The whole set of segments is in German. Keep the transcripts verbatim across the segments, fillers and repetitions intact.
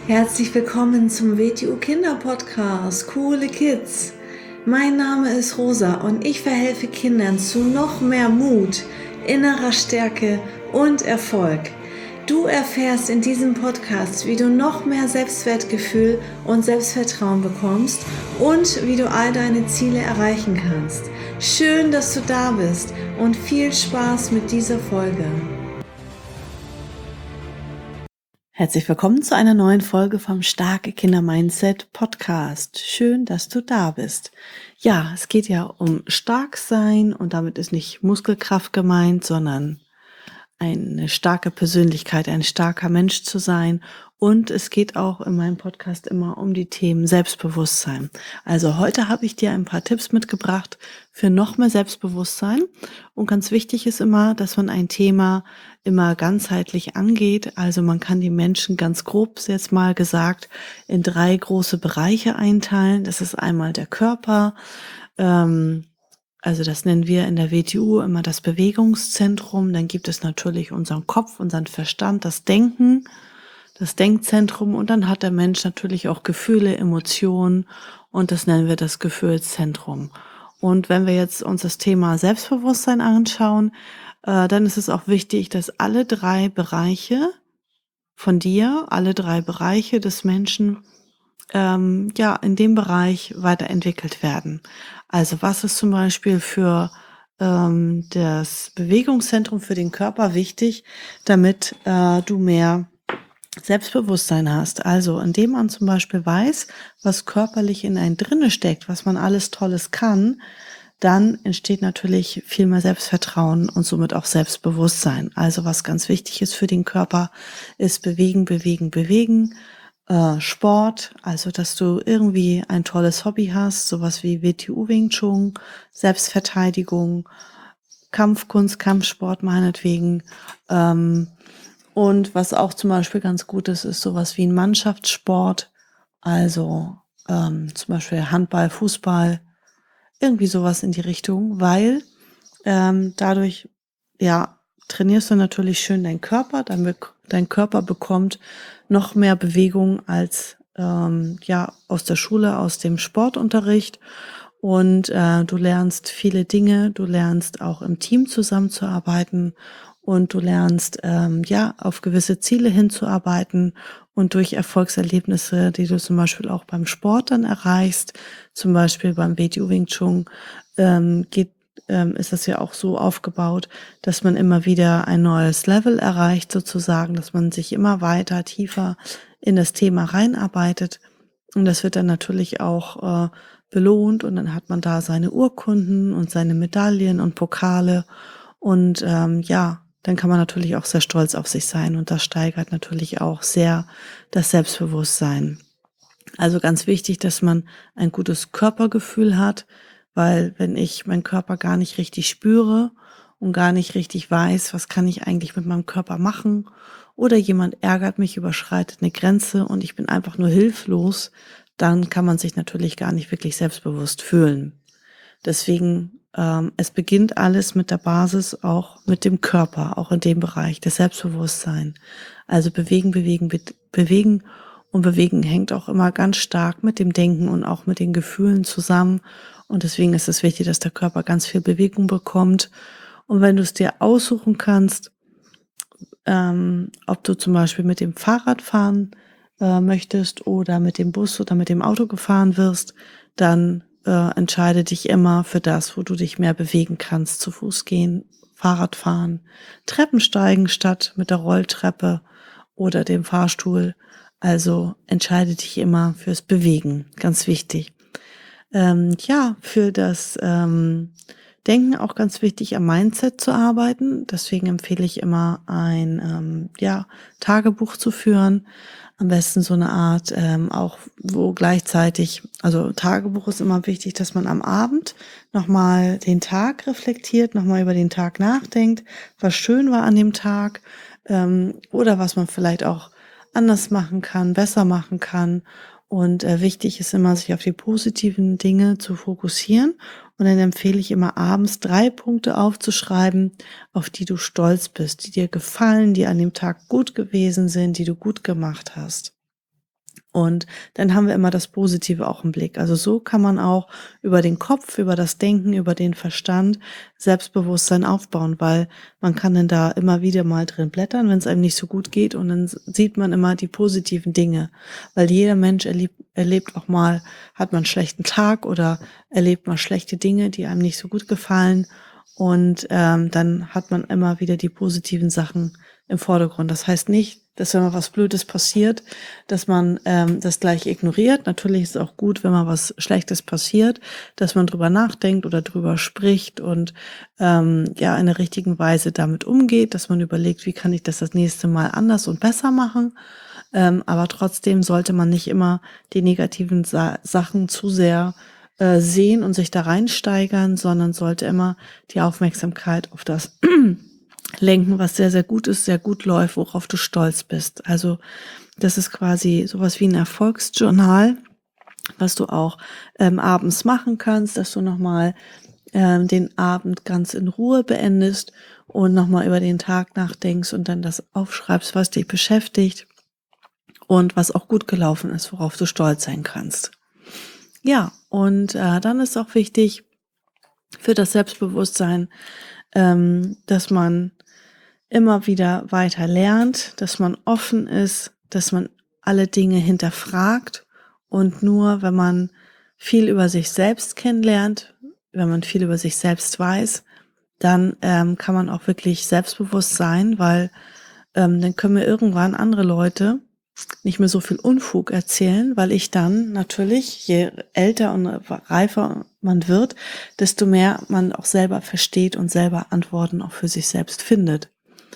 Herzlich willkommen zum W T U Kinder Podcast, Coole Kids. Mein Name ist Rosa und ich verhelfe Kindern zu noch mehr Mut, innerer Stärke und Erfolg. Du erfährst in diesem Podcast, wie du noch mehr Selbstwertgefühl und Selbstvertrauen bekommst und wie du all deine Ziele erreichen kannst. Schön, dass du da bist und viel Spaß mit dieser Folge. Herzlich willkommen zu einer neuen Folge vom Starke Kinder Mindset Podcast. Schön, dass du da bist. Ja, es geht ja um Starksein und damit ist nicht Muskelkraft gemeint, sondern eine starke Persönlichkeit, ein starker Mensch zu sein. Und es geht auch in meinem Podcast immer um die Themen Selbstbewusstsein. Also heute habe ich dir ein paar Tipps mitgebracht für noch mehr Selbstbewusstsein. Und ganz wichtig ist immer, dass man ein Thema immer ganzheitlich angeht. Also man kann die Menschen ganz grob jetzt mal gesagt in drei große Bereiche einteilen. Das ist einmal der Körper, ähm, also das nennen wir in der W T U immer das Bewegungszentrum. Dann gibt es natürlich unseren Kopf, unseren Verstand, das Denken, das Denkzentrum. Und dann hat der Mensch natürlich auch Gefühle, Emotionen und das nennen wir das Gefühlszentrum. Und wenn wir jetzt uns das Thema Selbstbewusstsein anschauen, äh, dann ist es auch wichtig, dass alle drei Bereiche von dir, alle drei Bereiche des Menschen, ähm, ja, in dem Bereich weiterentwickelt werden. Also was ist zum Beispiel für ähm, das Bewegungszentrum für den Körper wichtig, damit äh, du mehr Selbstbewusstsein hast? Also indem man zum Beispiel weiß, was körperlich in einem drinne steckt, was man alles Tolles kann, dann entsteht natürlich viel mehr Selbstvertrauen und somit auch Selbstbewusstsein. Also was ganz wichtig ist für den Körper, ist bewegen, bewegen, bewegen. Äh, Sport, also dass du irgendwie ein tolles Hobby hast, sowas wie W T U Wing Chun, Selbstverteidigung, Kampfkunst, Kampfsport meinetwegen. Ähm, und was auch zum Beispiel ganz gut ist, ist sowas wie ein Mannschaftssport, also ähm, zum Beispiel Handball, Fußball, irgendwie sowas in die Richtung, weil ähm, dadurch, ja, trainierst du natürlich schön deinen Körper, dein, dein Körper bekommt noch mehr Bewegung als ähm, ja aus der Schule, aus dem Sportunterricht und äh, du lernst viele Dinge, du lernst auch im Team zusammenzuarbeiten und du lernst ähm, ja auf gewisse Ziele hinzuarbeiten und durch Erfolgserlebnisse, die du zum Beispiel auch beim Sport dann erreichst, zum Beispiel beim W T U Wing Chun, ähm, geht ähm, ist das ja auch so aufgebaut, dass man immer wieder ein neues Level erreicht sozusagen, dass man sich immer weiter, tiefer in das Thema reinarbeitet. Und das wird dann natürlich auch äh, belohnt und dann hat man da seine Urkunden und seine Medaillen und Pokale und ähm, ja, dann kann man natürlich auch sehr stolz auf sich sein und das steigert natürlich auch sehr das Selbstbewusstsein. Also ganz wichtig, dass man ein gutes Körpergefühl hat, weil wenn ich meinen Körper gar nicht richtig spüre und gar nicht richtig weiß, was kann ich eigentlich mit meinem Körper machen, oder jemand ärgert mich, überschreitet eine Grenze und ich bin einfach nur hilflos, dann kann man sich natürlich gar nicht wirklich selbstbewusst fühlen. Deswegen, ähm, es beginnt alles mit der Basis, auch mit dem Körper, auch in dem Bereich, das Selbstbewusstsein. Also bewegen, bewegen, be- bewegen und bewegen hängt auch immer ganz stark mit dem Denken und auch mit den Gefühlen zusammen. Und deswegen ist es wichtig, dass der Körper ganz viel Bewegung bekommt. Und wenn du es dir aussuchen kannst, ähm, ob du zum Beispiel mit dem Fahrrad fahren äh, möchtest oder mit dem Bus oder mit dem Auto gefahren wirst, dann äh, entscheide dich immer für das, wo du dich mehr bewegen kannst. Zu Fuß gehen, Fahrrad fahren, Treppen steigen statt mit der Rolltreppe oder dem Fahrstuhl. Also entscheide dich immer fürs Bewegen, ganz wichtig. Ähm, ja, für das ähm, Denken auch ganz wichtig, am Mindset zu arbeiten. Deswegen empfehle ich immer ein ähm, ja, Tagebuch zu führen. Am besten so eine Art, ähm, auch wo gleichzeitig, also Tagebuch ist immer wichtig, dass man am Abend nochmal den Tag reflektiert, nochmal über den Tag nachdenkt, was schön war an dem Tag ähm, oder was man vielleicht auch anders machen kann, besser machen kann. Und äh, wichtig ist immer, sich auf die positiven Dinge zu fokussieren. Und dann empfehle ich immer abends drei Punkte aufzuschreiben, auf die du stolz bist, die dir gefallen, die an dem Tag gut gewesen sind, die du gut gemacht hast. Und dann haben wir immer das Positive auch im Blick. Also so kann man auch über den Kopf, über das Denken, über den Verstand Selbstbewusstsein aufbauen, weil man kann dann da immer wieder mal drin blättern, wenn es einem nicht so gut geht, und dann sieht man immer die positiven Dinge, weil jeder Mensch erlebt, erlebt auch mal, hat man einen schlechten Tag oder erlebt mal schlechte Dinge, die einem nicht so gut gefallen, und ähm, dann hat man immer wieder die positiven Sachen im Vordergrund. Das heißt nicht, dass wenn mal was Blödes passiert, dass man ähm, das gleich ignoriert. Natürlich ist es auch gut, wenn mal was Schlechtes passiert, dass man drüber nachdenkt oder drüber spricht und ähm, ja in der richtigen Weise damit umgeht, dass man überlegt, wie kann ich das das nächste Mal anders und besser machen. Ähm, aber trotzdem sollte man nicht immer die negativen Sa- Sachen zu sehr äh, sehen und sich da reinsteigern, sondern sollte immer die Aufmerksamkeit auf das lenken, was sehr, sehr gut ist, sehr gut läuft, worauf du stolz bist. Also das ist quasi sowas wie ein Erfolgsjournal, was du auch ähm, abends machen kannst, dass du nochmal ähm, den Abend ganz in Ruhe beendest und nochmal über den Tag nachdenkst und dann das aufschreibst, was dich beschäftigt und was auch gut gelaufen ist, worauf du stolz sein kannst. Ja, und äh, dann ist auch wichtig für das Selbstbewusstsein, ähm, dass man immer wieder weiter lernt, dass man offen ist, dass man alle Dinge hinterfragt, und nur wenn man viel über sich selbst kennenlernt, wenn man viel über sich selbst weiß, dann ähm, kann man auch wirklich selbstbewusst sein, weil ähm, dann können mir irgendwann andere Leute nicht mehr so viel Unfug erzählen, weil ich dann natürlich, je älter und reifer man wird, desto mehr man auch selber versteht und selber Antworten auch für sich selbst findet.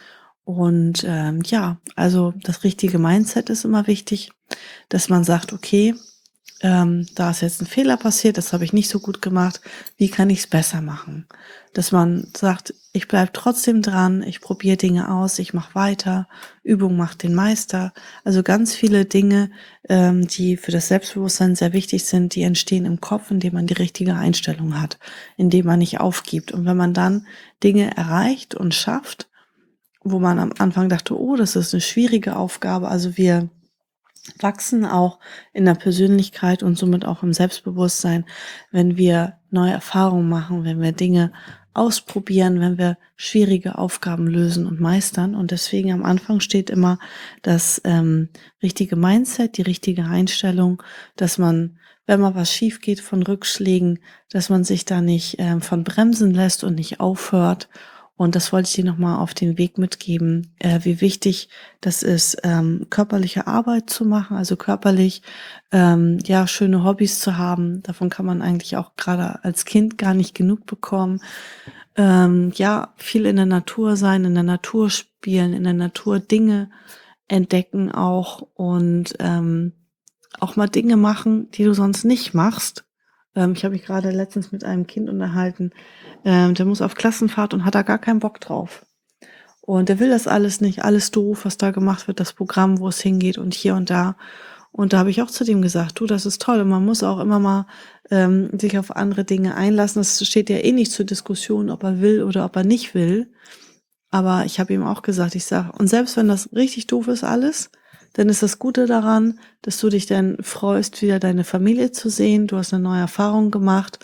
Und ähm, ja, also das richtige Mindset ist immer wichtig, dass man sagt, okay, ähm, da ist jetzt ein Fehler passiert, das habe ich nicht so gut gemacht, wie kann ich es besser machen? Dass man sagt, ich bleibe trotzdem dran, ich probiere Dinge aus, ich mache weiter, Übung macht den Meister. Also ganz viele Dinge, ähm, die für das Selbstbewusstsein sehr wichtig sind, die entstehen im Kopf, indem man die richtige Einstellung hat, indem man nicht aufgibt. Und wenn man dann Dinge erreicht und schafft, wo man am Anfang dachte, oh, das ist eine schwierige Aufgabe. Also wir wachsen auch in der Persönlichkeit und somit auch im Selbstbewusstsein, wenn wir neue Erfahrungen machen, wenn wir Dinge ausprobieren, wenn wir schwierige Aufgaben lösen und meistern. Und deswegen am Anfang steht immer das ähm, richtige Mindset, die richtige Einstellung, dass man, wenn mal was schief geht von Rückschlägen, dass man sich da nicht ähm, von bremsen lässt und nicht aufhört. Und das wollte ich dir nochmal auf den Weg mitgeben, äh, wie wichtig das ist, ähm, körperliche Arbeit zu machen, also körperlich, ähm, ja, schöne Hobbys zu haben. Davon kann man eigentlich auch gerade als Kind gar nicht genug bekommen. Ähm, ja, viel in der Natur sein, in der Natur spielen, in der Natur Dinge entdecken auch, und ähm, auch mal Dinge machen, die du sonst nicht machst. Ähm, ich habe mich gerade letztens mit einem Kind unterhalten, ähm, der muss auf Klassenfahrt und hat da gar keinen Bock drauf. Und der will das alles nicht, alles doof, was da gemacht wird, das Programm, wo es hingeht und hier und da. Und da habe ich auch zu dem gesagt, du, das ist toll. Und man muss auch immer mal ähm, sich auf andere Dinge einlassen. Das steht ja eh nicht zur Diskussion, ob er will oder ob er nicht will. Aber ich habe ihm auch gesagt, ich sage, und selbst wenn das richtig doof ist alles, dann ist das Gute daran, dass du dich dann freust, wieder deine Familie zu sehen. Du hast eine neue Erfahrung gemacht,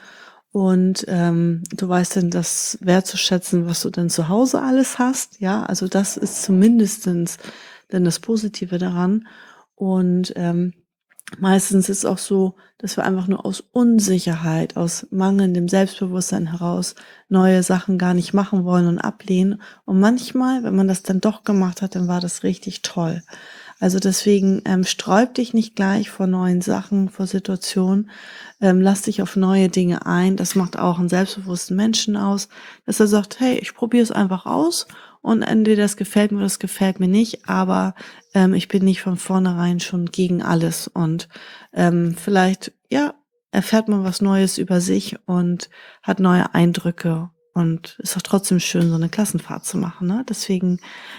und ähm, du weißt dann das wertzuschätzen, was du dann zu Hause alles hast. Ja, also das ist zumindestens dann das Positive daran. Und ähm, meistens ist es auch so, dass wir einfach nur aus Unsicherheit, aus mangelndem Selbstbewusstsein heraus neue Sachen gar nicht machen wollen und ablehnen. Und manchmal, wenn man das dann doch gemacht hat, dann war das richtig toll. Also deswegen ähm, sträub dich nicht gleich vor neuen Sachen, vor Situationen. Ähm, lass dich auf neue Dinge ein. Das macht auch einen selbstbewussten Menschen aus, dass er sagt, hey, ich probiere es einfach aus, und entweder das gefällt mir oder das gefällt mir nicht, aber ähm, ich bin nicht von vornherein schon gegen alles. Und ähm, vielleicht, ja, erfährt man was Neues über sich und hat neue Eindrücke. Und ist doch trotzdem schön, so eine Klassenfahrt zu machen. Ne? Deswegen,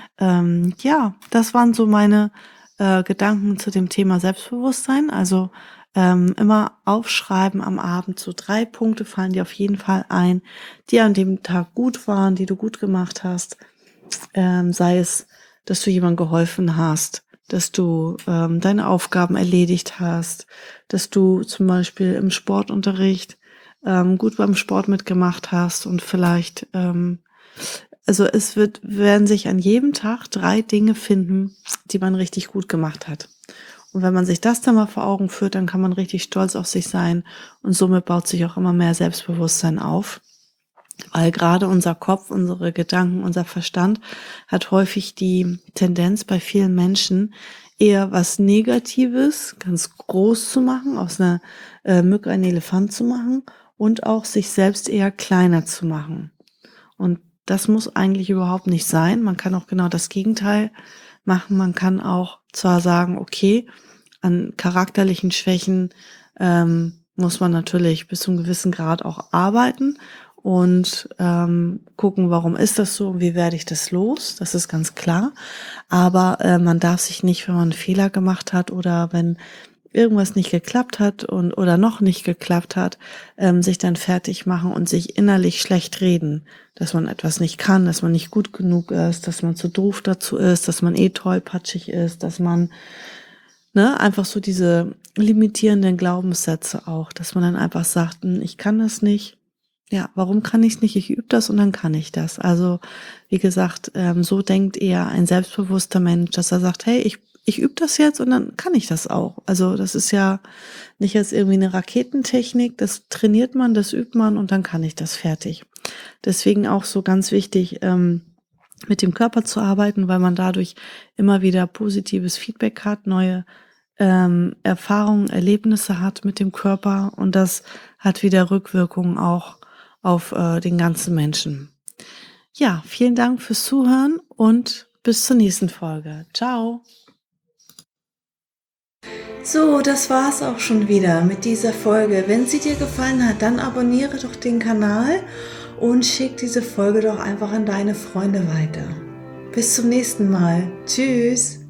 ähm, ja, das waren so meine äh, Gedanken zu dem Thema Selbstbewusstsein. Also ähm, immer aufschreiben am Abend. So drei Punkte fallen dir auf jeden Fall ein, die an dem Tag gut waren, die du gut gemacht hast. Ähm, sei es, dass du jemandem geholfen hast, dass du ähm, deine Aufgaben erledigt hast, dass du zum Beispiel im Sportunterricht ähm, gut beim Sport mitgemacht hast und vielleicht, ähm, also es wird, werden sich an jedem Tag drei Dinge finden, die man richtig gut gemacht hat. Und wenn man sich das dann mal vor Augen führt, dann kann man richtig stolz auf sich sein und somit baut sich auch immer mehr Selbstbewusstsein auf. Weil gerade unser Kopf, unsere Gedanken, unser Verstand hat häufig die Tendenz bei vielen Menschen, eher was Negatives ganz groß zu machen, aus einer äh, Mücke einen Elefant zu machen und auch sich selbst eher kleiner zu machen. Und das muss eigentlich überhaupt nicht sein. Man kann auch genau das Gegenteil machen. Man kann auch zwar sagen, okay, an charakterlichen Schwächen ähm, muss man natürlich bis zu einem gewissen Grad auch arbeiten und ähm, gucken, warum ist das so und wie werde ich das los. Das ist ganz klar. Aber äh, man darf sich nicht, wenn man einen Fehler gemacht hat oder wenn irgendwas nicht geklappt hat und oder noch nicht geklappt hat, ähm, sich dann fertig machen und sich innerlich schlecht reden, dass man etwas nicht kann, dass man nicht gut genug ist, dass man zu doof dazu ist, dass man eh tollpatschig ist, dass man, ne, einfach so diese limitierenden Glaubenssätze auch, dass man dann einfach sagt, hm, ich kann das nicht. Ja, warum kann ich es nicht? Ich übe das und dann kann ich das. Also, wie gesagt, ähm, so denkt eher ein selbstbewusster Mensch, dass er sagt, hey, ich, ich übe das jetzt und dann kann ich das auch. Also, das ist ja nicht jetzt irgendwie eine Raketentechnik, das trainiert man, das übt man und dann kann ich das fertig. Deswegen auch so ganz wichtig, ähm, mit dem Körper zu arbeiten, weil man dadurch immer wieder positives Feedback hat, neue ähm, Erfahrungen, Erlebnisse hat mit dem Körper und das hat wieder Rückwirkungen auch auf äh, den ganzen Menschen. Ja, vielen Dank fürs Zuhören und bis zur nächsten Folge. Ciao. So, das war's auch schon wieder mit dieser Folge. Wenn sie dir gefallen hat, dann abonniere doch den Kanal und schick diese Folge doch einfach an deine Freunde weiter. Bis zum nächsten Mal. Tschüss.